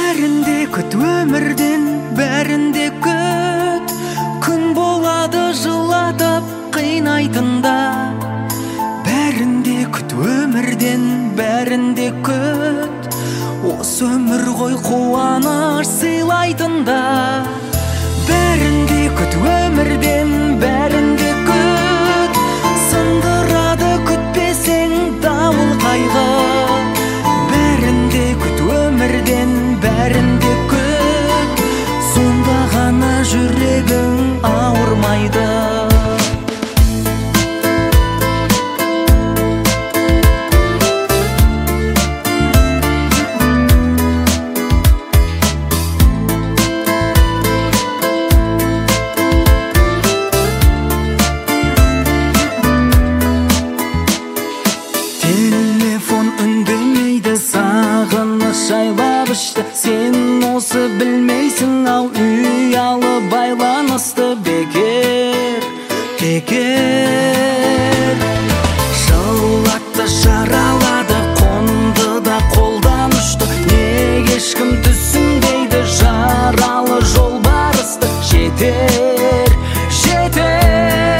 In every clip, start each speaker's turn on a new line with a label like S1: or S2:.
S1: Бәрінде күт өмірден, бәрінде күт. Күн болады жылатып қинайтында. Бәрінде күт өмірден, бәрінде күт. Осы өмір ғой қуаныш сыйлайтында. Бәрінде күт өмірден, бәрінде күт. Сындырады күтпесең дауыл қайғы. Бәрінде күт өмірден, бәрінде күт. Сонда ғана жүрегің ауырмайды. Жайлап ішті, сен осы білмейсің ау, ұялы байланысты бекер, бекер. Жылатты, жаралады, қонды да қолдан ұшты. Неге ешкім түсінбейді жаралы жолбарысты. Жетер, жетер.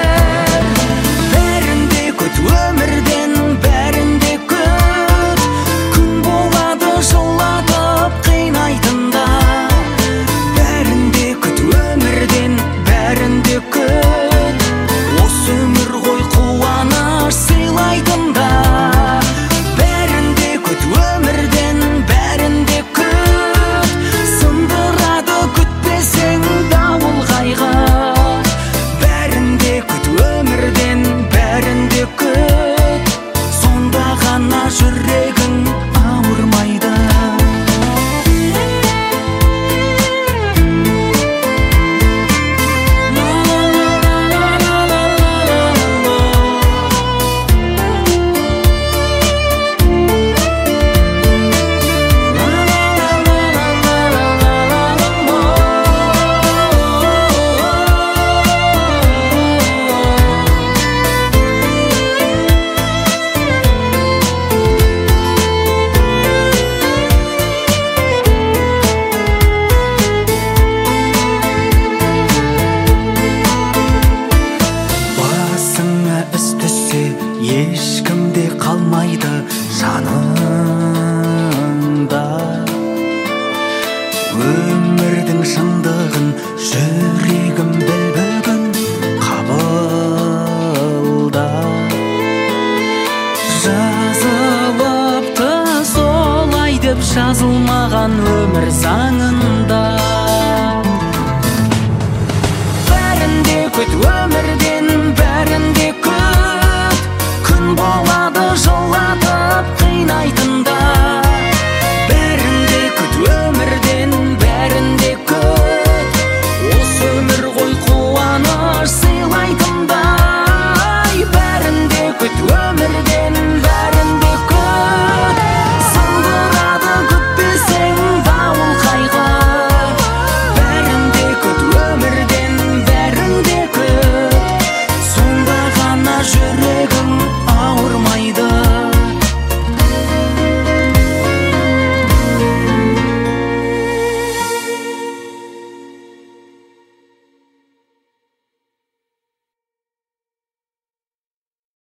S1: Бәрінде күт өмірден, бәрінде күт. Күн болады жылатып қинайтында. Бәрінде күт өмірден, бәрінде күт. Осы өмір ғой қуаныш сыйлайтында. Бәрінде күт өмірден, бәрінде күт. Сындырады күтпесең дауыл қайғы. Бәрінде күт өмірден, бәрінде күт. Сонда ғана жүрегің ауырмайды. Ешкімде қалмайды жанында. Өмірдің шындығын жүрегім біл бүгін қабылда. Жазылыпты солай деп жазылмаған өмір заңында. Бәрінде күт өмірден, бәрінде күт. Күн болады жылатып қинайтында. Бәрінде күт өмірден, бәрінде күт. Осы өмір ғой қуаныш сыйлайтында. Бәрінде күт өмірден, бәрінде күт. Сындырады күтпесең дауыл қайғы. Бәрінде күт өмірден, бәрінде күт. Сонда ғана жүрегің ауырмайды.